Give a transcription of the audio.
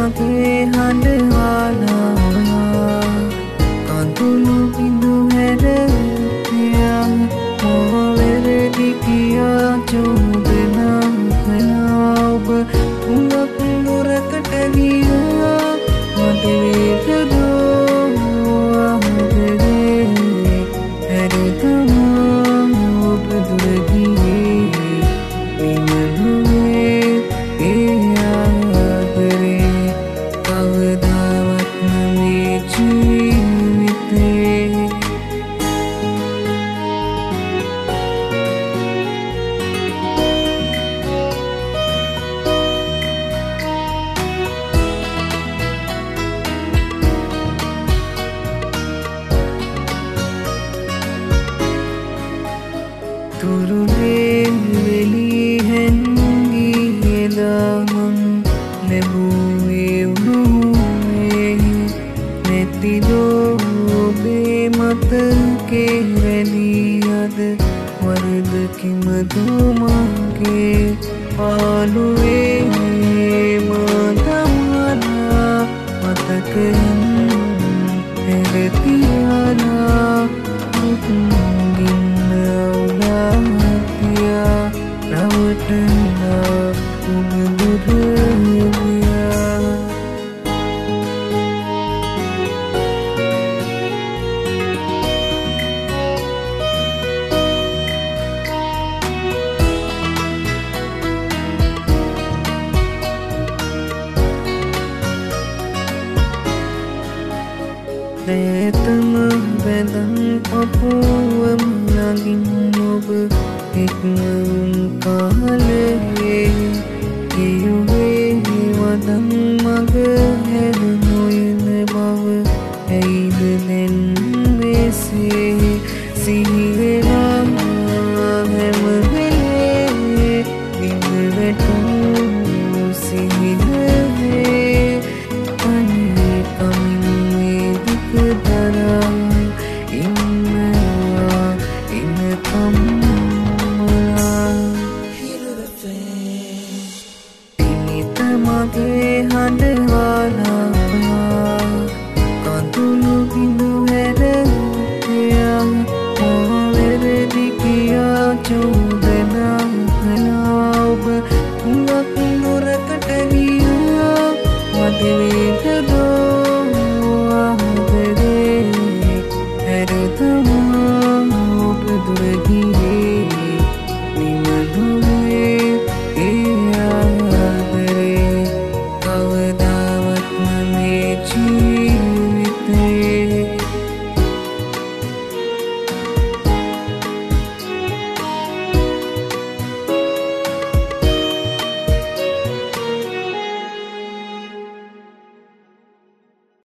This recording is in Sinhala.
මගේ හඬවාලා කඳුළු බිඳු හැරතියා මොවැරදි කියා චෝදනා කළා ඔබ හුඟක් දුරකට ගියා මගේ වේදෝ ආදරේ හැරි තමා ඔබ දුර ගියේ ඉමනුවේ ඒ ආදරේ කවදාවත් මේ ජීවිතේ තුරුලේ වෙලි හැංගී දාමන් ලැබුවේ උණුවේ නැතිදෝ ඔබේ මතකේ රැඳී අද වරදකිම දුමගේ පාළුවේ මතමනා මතකයෙන් පෙරතියානා මුතුන්ගින්න අවුලාතියා රවටනා උඹදුරදියා දැතම බැඳන් පපුුවම නගින් ඔබ එක්වුම් කාලේ කියුවේ වදන් මග හැර නොයන බව ඇයිද දැන් මෙසේ සිහිවෙලා හැමවෙලේ දිවවැටූ සිහිනවේ අනේ කමින් දරා ඉන්නවා ඉන්නකම්මලා පිනිත මගේ හඬ